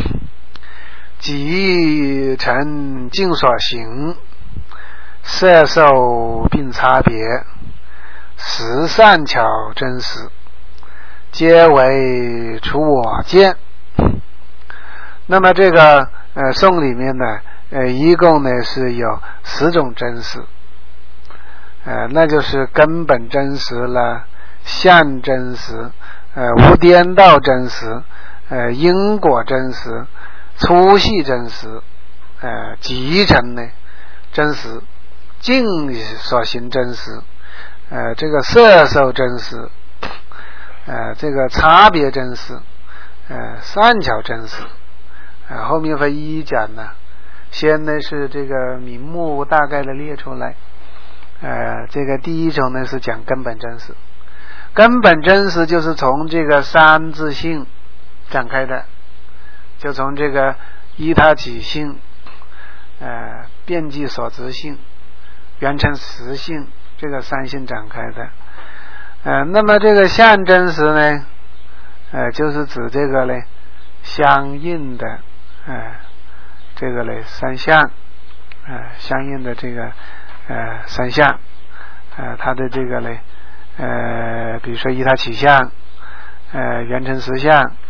即成尽所行，色受并差别，实善巧真实，皆为除我见。那么这个呃颂里面呢呃一共呢是有十种真实，呃那就是根本真实了，相真实，呃无颠倒真实，呃因果真实，粗细真实，呃集成呢真实，尽所行真实，呃这个色受真实，呃这个差别真实，呃善巧真实，呃后面会一一讲呢。先呢是这个名目大概的列出来，呃这个第一种呢是讲根本真实。根本真实就是从这个三自性展开的，就从这个依他起性，呃遍计所执性，缘成实性，这个三性展开的。呃那么这个相真实呢，呃就是指这个呢相应的呃这个嘞三相，呃相应的这个呃三相，呃它的这个嘞呃比如说依他起相，呃缘成实相，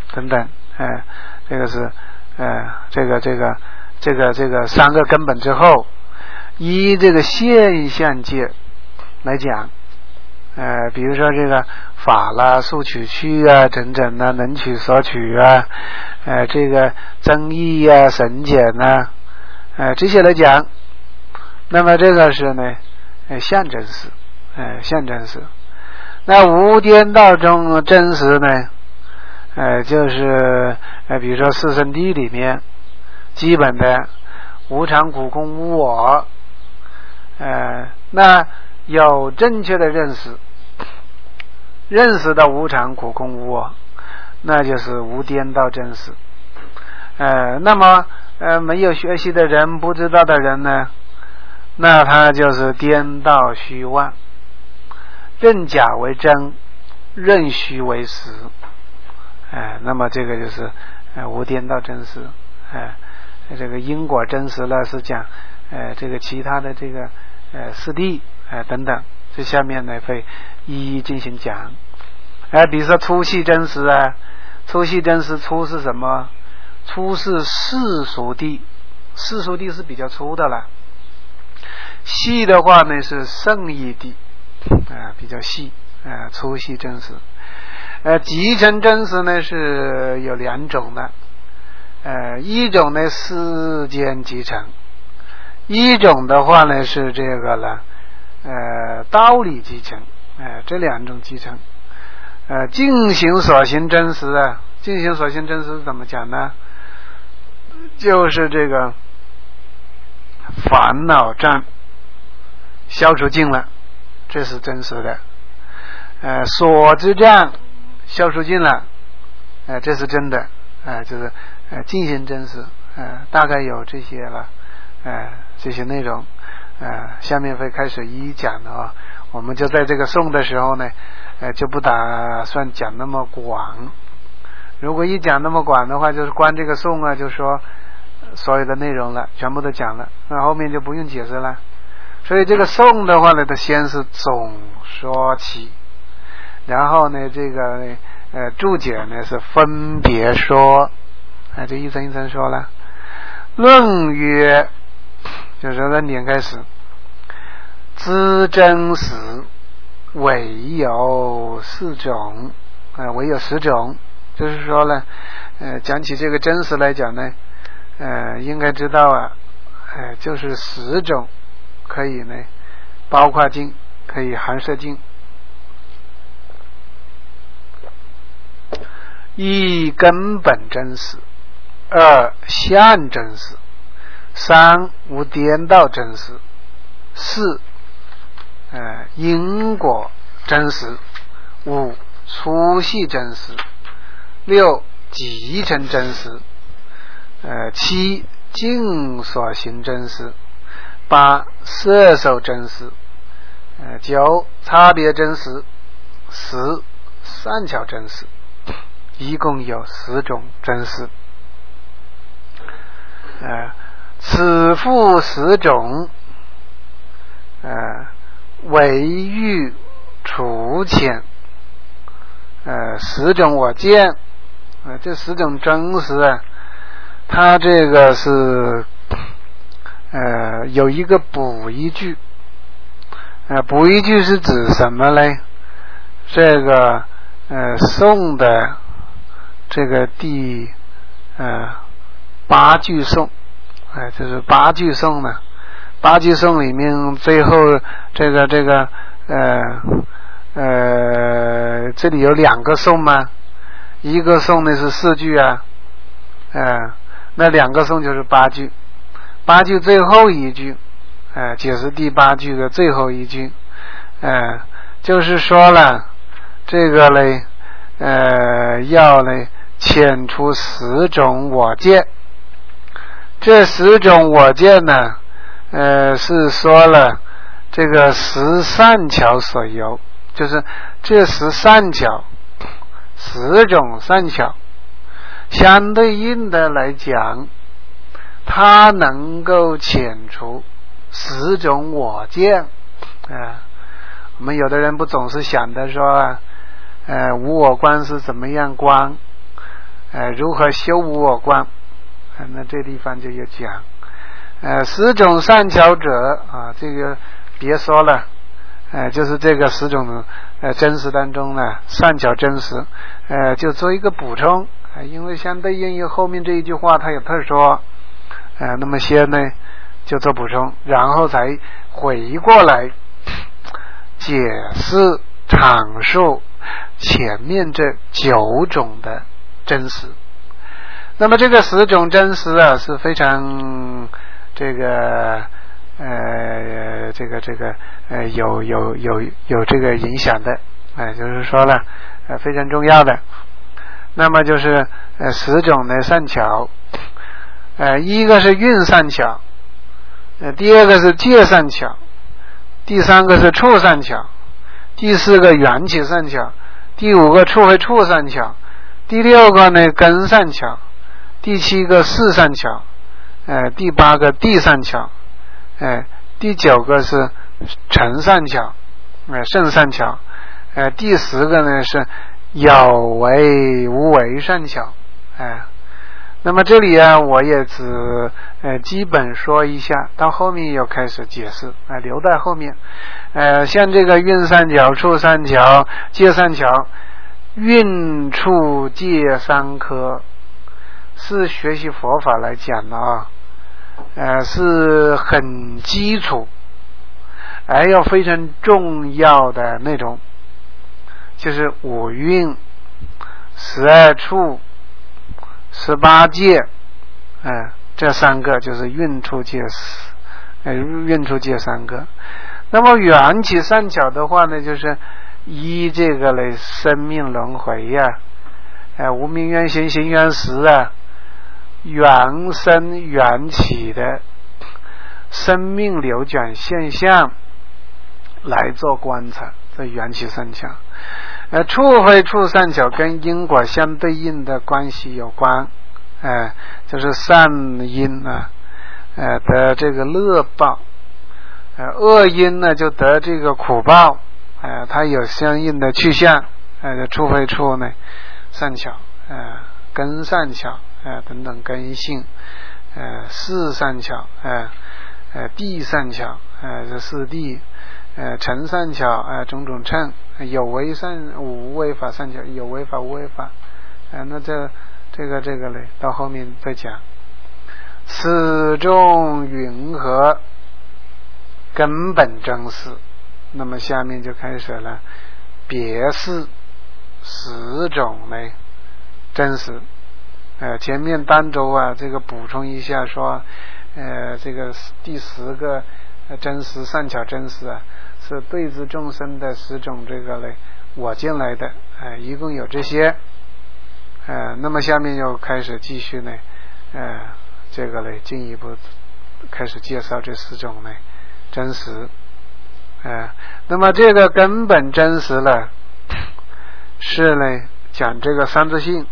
等等，哎、呃，这个是呃这个这个这个这个三个根本之后，依这个现象界来讲，呃，比如说这个法啦、速取去啊、整整啊、能取所取啊，呃，这个增益啊、神减啊，呃，这些来讲，那么这个是呢，呃，象真实，呃，象真实。那无颠倒中真实呢，呃，就是呃，比如说四圣谛里面基本的无常、苦、空、无我，呃，那有正确的认识。认识到无常、苦、空、无我，那就是无颠倒真实。呃，那么呃没有学习的人，不知道的人呢，那他就是颠倒虚妄，认假为真，认虚为实。呃，那么这个就是呃无颠倒真实。呃，这个因果真实了是讲呃这个其他的这个呃四谛呃等等。这下面呢会一一进行讲，哎、呃，比如说粗细真实啊，粗细真实，粗是什么？粗是世俗谛，世俗谛是比较粗的了。细的话呢是圣义谛，啊、呃，比较细，啊、呃，粗细真实。呃，集成真实呢是有两种的，呃，一种呢世间集成，一种的话呢是这个了。呃，道理集成，呃，这两种集成，呃，尽行所行真实啊，尽行所行真实怎么讲呢？就是这个烦恼障消除尽了，这是真实的。呃，所知障消除尽了，呃，这是真的，呃，就是呃，尽行真实，呃，大概有这些了，呃，这些内容。呃，下面会开始一一讲的啊。我们就在这个诵的时候呢，呃，就不打算讲那么广。如果一讲那么广的话，就是光这个诵啊，就说所有的内容了，全部都讲了，那后面就不用解释了。所以这个诵的话呢，它先是总说起，然后呢，这个呢呃注解呢是分别说，啊、呃，这一层一层说了。论曰。就是说点开始，知真实唯有四种，呃，唯有十种。就是说呢，呃，讲起这个真实来讲呢，呃，应该知道啊，呃，就是十种，可以呢，包括尽，可以含摄尽。一根本真实，二相真实。三无颠倒真实，四呃因果真实，五粗细真实，六集成真实，呃七尽所行真实，八摄受真实，呃九差别真实，十善巧真实，一共有十种真实。呃此复十种，呃，唯欲除浅，呃，十种我见，呃，这十种真实啊，它这个是，呃，有一个补一句，呃，补一句是指什么呢？这个，呃，颂的这个第，呃，八句颂。哎，这是八句颂呢。八句颂里面最后这个这个呃呃，这里有两个颂吗？一个颂呢是四句啊，呃，那两个颂就是八句。八句最后一句，呃，解释第八句的最后一句，呃，就是说了这个嘞，呃，要嘞遣除十种我见。这十种我见呢，呃，是说了这个十善巧所由，就是这十善巧，十种善巧，相对应的来讲，它能够遣除十种我见啊、呃。我们有的人不总是想的说，呃，无我观是怎么样观？ 呃，如何修无我观？呃、那这地方就有讲，呃，十种善巧者啊，这个别说了，呃，就是这个十种呃真实当中呢，善巧真实，呃，就做一个补充，呃、因为相对应于后面这一句话，它有特说，呃，那么先呢就做补充，然后才回过来解释阐述前面这九种的真实。那么这个十种真实啊是非常这个呃这个这个呃有有有有这个影响的，哎、呃，就是说了呃非常重要的。那么就是呃十种的善巧，呃一个是运善巧，呃第二个是界善巧，第三个是处善巧，第四个缘起善巧，第五个处会处善巧，第六个呢根善巧，第七个事善巧，呃第八个地善巧，呃第九个是成善巧，呃胜善巧，呃第十个呢是有为无为善巧，哎、呃，那么这里啊，我也只呃基本说一下，到后面又开始解释，啊、呃，留在后面。呃，像这个运善巧、处善巧、界善巧，运处界三科，是学习佛法来讲的啊，呃，是很基础，还要非常重要的那种。就是五蕴、十二处、十八界，嗯、呃，这三个就是运处界，呃，运处界三个。那么缘起善巧的话呢，就是依这个嘞生命轮回呀、啊，呃，无明缘行行缘识啊，缘生缘起的生命流转现象来做观察，这缘起善巧。呃，处会处善巧跟因果相对应的关系有关，呃，就是善因啊，呃得这个乐报，呃恶因呢就得这个苦报，呃它有相应的去向，呃处会处呢善巧，呃根善巧，呃等等根性，呃事善巧，呃呃地善巧，呃这四地。呃，成善巧，呃，种种称，有为善，无为法善巧，有为法无为法，呃，那这这个这个嘞，到后面再讲。此中云何根本真实？那么下面就开始了，别是十种嘞真实。呃，前面单周啊，这个补充一下说，呃，这个第十个真实善巧真实啊。是对治众生的十种这个嘞我见来的，呃，一共有这些，呃，那么下面又开始继续呢，呃，这个嘞进一步开始介绍这十种呢真实，呃，那么这个根本真实了，是呢讲这个三自性，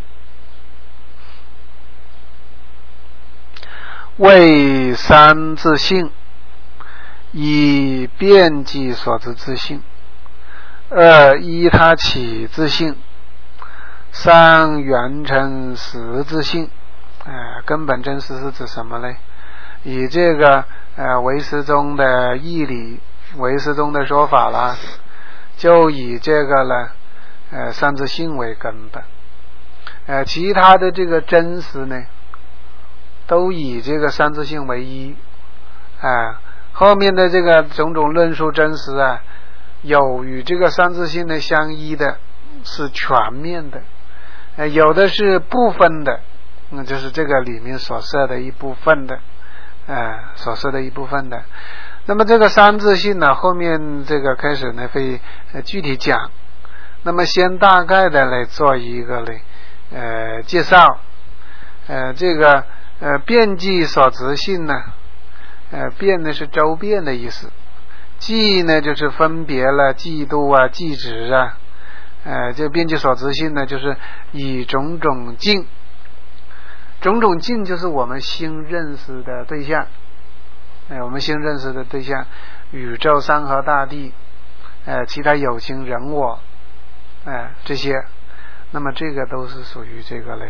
为三自性。一遍计所知自性，二依他起自性，三缘成实自性。呃，根本真实是指什么呢？以这个呃唯识宗的义理，唯识宗的说法啦，就以这个呢呃三自性为根本，呃其他的这个真实呢，都以这个三自性为一，啊、呃。后面的这个种种论述真实啊，有与这个三自性的相依的，是全面的，呃，有的是部分的，那就是这个里面所设的一部分的，呃，所设的一部分的。那么这个三自性呢，后面这个开始呢会呃具体讲。那么先大概的来做一个嘞呃介绍，呃，这个呃遍计所知性呢。呃，遍呢是周遍的意思，计呢就是分别了、嫉妒啊、计执啊，呃，这遍计所知性呢，就是以种种境，种种境就是我们新认识的对象，呃，我们新认识的对象，宇宙、山河大地，呃，其他有情人我，呃，这些，那么这个都是属于这个嘞，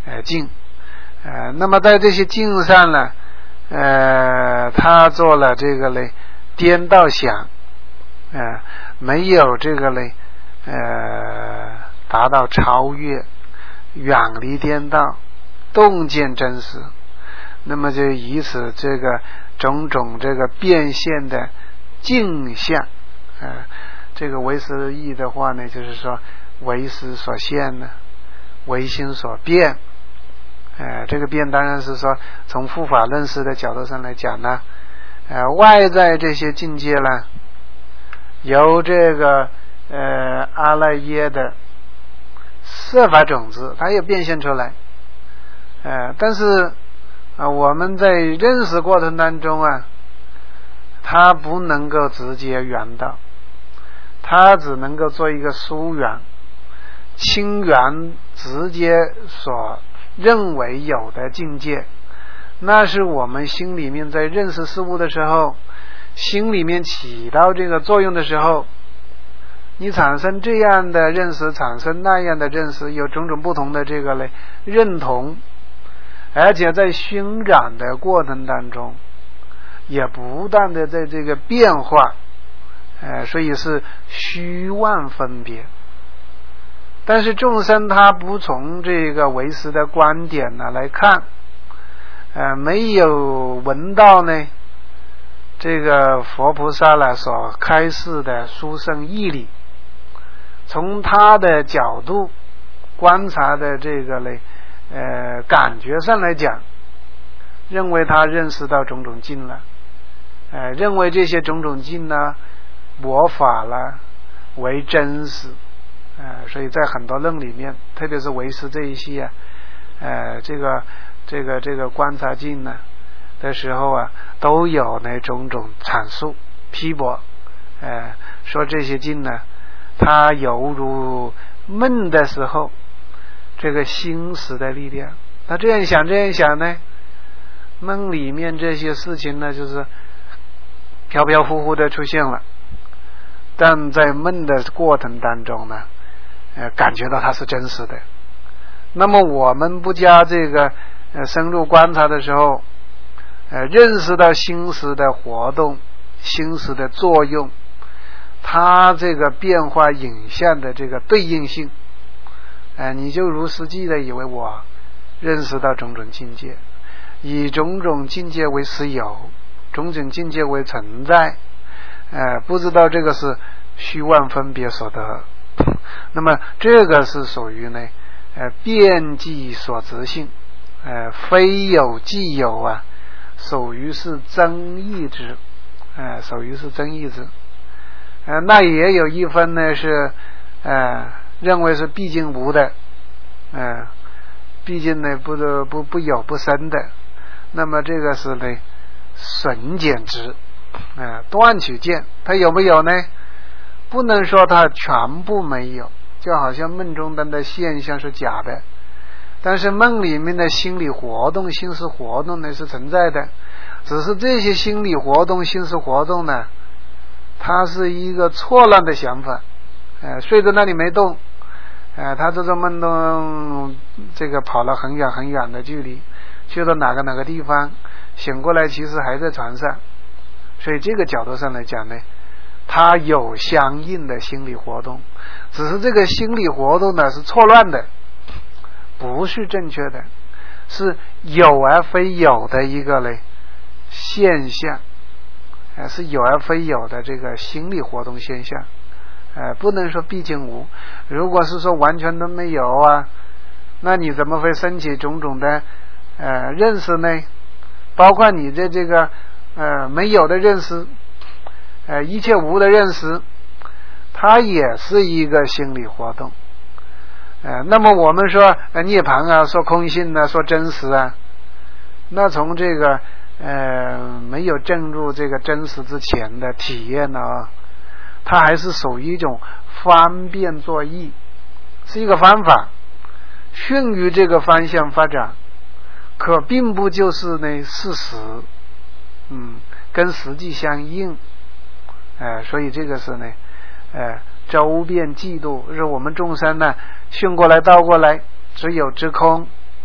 呃境，呃那么在这些境上呢，呃他做了这个嘞颠倒想，呃没有这个嘞呃达到超越，远离颠倒，洞见真实，那么就以此这个种种这个变现的境象，呃这个唯识义的话呢，就是说唯识所现呢，唯心所变。呃这个变当然是说从护法认识的角度上来讲呢，呃外在这些境界呢，由这个呃阿赖耶的色法种子它也变现出来，呃但是啊、呃、我们在认识过程当中啊，它不能够直接圆到，它只能够做一个疏远，清圆直接所认为有的境界，那是我们心里面在认识事物的时候，心里面起到这个作用的时候，你产生这样的认识，产生那样的认识，有种种不同的这个嘞认同，而且在熏染的过程当中也不断的在这个变化，呃所以是虚妄分别。但是众生他不从这个唯识的观点呢来看，呃没有闻到呢这个佛菩萨呢所开示的殊胜义理，从他的角度观察的这个嘞呃感觉上来讲，认为他认识到种种境了，呃认为这些种种境呢魔法了为真实，呃所以在很多论里面，特别是唯识这一系啊，呃这个这个这个观察境呢的时候啊，都有那种种阐述批驳，呃说这些境呢它犹如梦的时候这个心识的力量，他这样想这样想呢，梦里面这些事情呢就是飘飘忽忽的出现了，但在梦的过程当中呢呃感觉到它是真实的。那么我们不加这个呃深入观察的时候，呃认识到心识的活动，心识的作用，它这个变化影像的这个对应性，呃你就如实际的以为我认识到种种境界，以种种境界为实有，种种境界为存在，呃不知道这个是虚妄分别所得。那么这个是属于呢呃变即所执性，呃非有即有啊，属于是真义之，呃属于是真义之。呃那也有一分呢是呃认为是毕竟无的，呃毕竟呢不不不有不生的，那么这个是呢损减之，呃断取见，它有没有呢？不能说它全部没有，就好像梦中的现象是假的，但是梦里面的心理活动心识活动呢是存在的，只是这些心理活动心识活动呢它是一个错乱的想法，呃睡在那里没动，呃他这种梦中这个跑了很远很远的距离，去到哪个哪个地方，醒过来其实还在船上，所以这个角度上来讲呢，它有相应的心理活动，只是这个心理活动呢是错乱的，不是正确的，是有而非有的一个嘞现象，呃是有而非有的这个心理活动现象，呃不能说毕竟无。如果是说完全都没有啊，那你怎么会升起种种的呃认识呢？包括你的这个呃没有的认识，呃一切无的认识，它也是一个心理活动。呃那么我们说呃涅槃啊，说空性啊，说真实啊，那从这个呃没有证入这个真实之前的体验呢，它还是属于一种方便作义，是一个方法，顺于这个方向发展，可并不就是呢事实，嗯，跟实际相应，呃，所以这个是呢，呃，周遍嫉妒，是我们众生呢，顺过来倒过来，只有之空，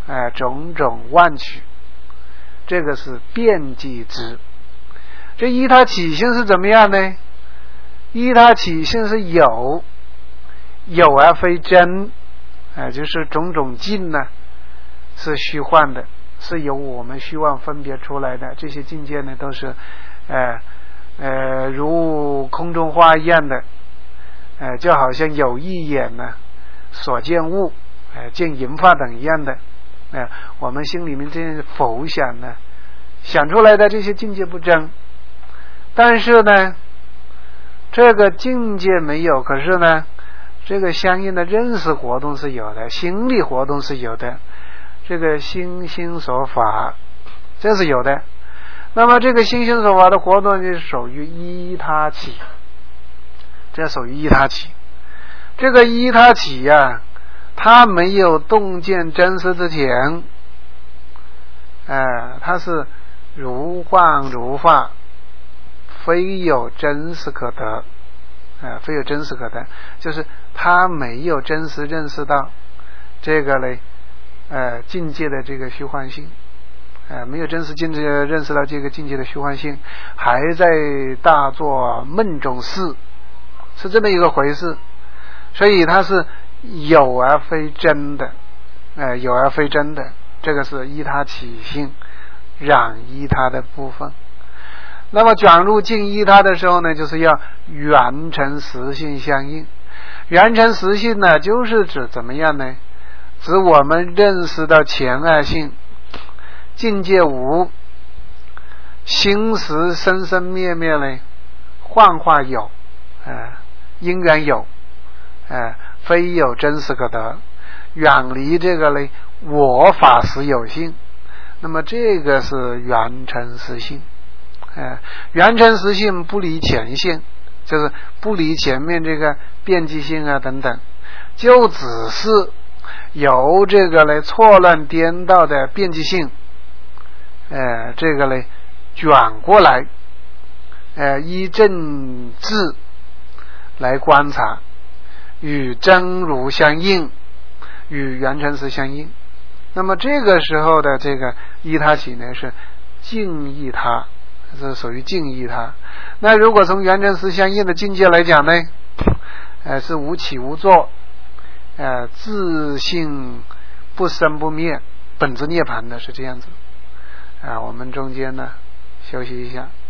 呃种种万趣，这个是遍计之。这依他起性是怎么样呢？依他起性是有，有而非真，呃、就是种种境呢是虚幻的，是由我们虚妄分别出来的。这些境界呢都是呃呃如空中花一样的，呃就好像有一眼呢所见物，呃见银发等一样的，呃我们心里面这样浮想呢想出来的这些境界不真，但是呢这个境界没有，可是呢这个相应的认识活动是有的，心理活动是有的，这个心心所法这是有的。那么这个心心所法的活动就属于依他起，这属于依他起。这个依他起呀、啊，它没有洞见真实之前，呃，它是如幻如化，非有真实可得，呃，非有真实可得，就是它没有真实认识到这个嘞，呃，境界的这个虚幻性。呃，没有真实境界认识到这个境界的虚幻性，还在大做梦中事，是这么一个回事。所以它是有而非真的，呃，有而非真的，这个是依他起性，染依他的部分。那么转入境依他的时候呢，就是要圆成实性相应。圆成实性呢，就是指怎么样呢？指我们认识到前二性。境界无，心识生生灭灭呢，幻化有，呃，因缘有，呃，非有真实可得，远离这个呢我法实有性。那么这个是圆成实性，呃，圆成实性不离前性，就是不离前面这个遍计性啊等等，就只是由这个呢错乱颠倒的遍计性。呃，这个呢，转过来，呃，依正智来观察，与真如相应，与圆成实相应。那么这个时候的这个依他起呢，是净依他，是属于净依他。那如果从圆成实相应的境界来讲呢，呃，是无起无作，呃，自性不生不灭，本质涅槃的是这样子。啊，我们中间呢休息一下。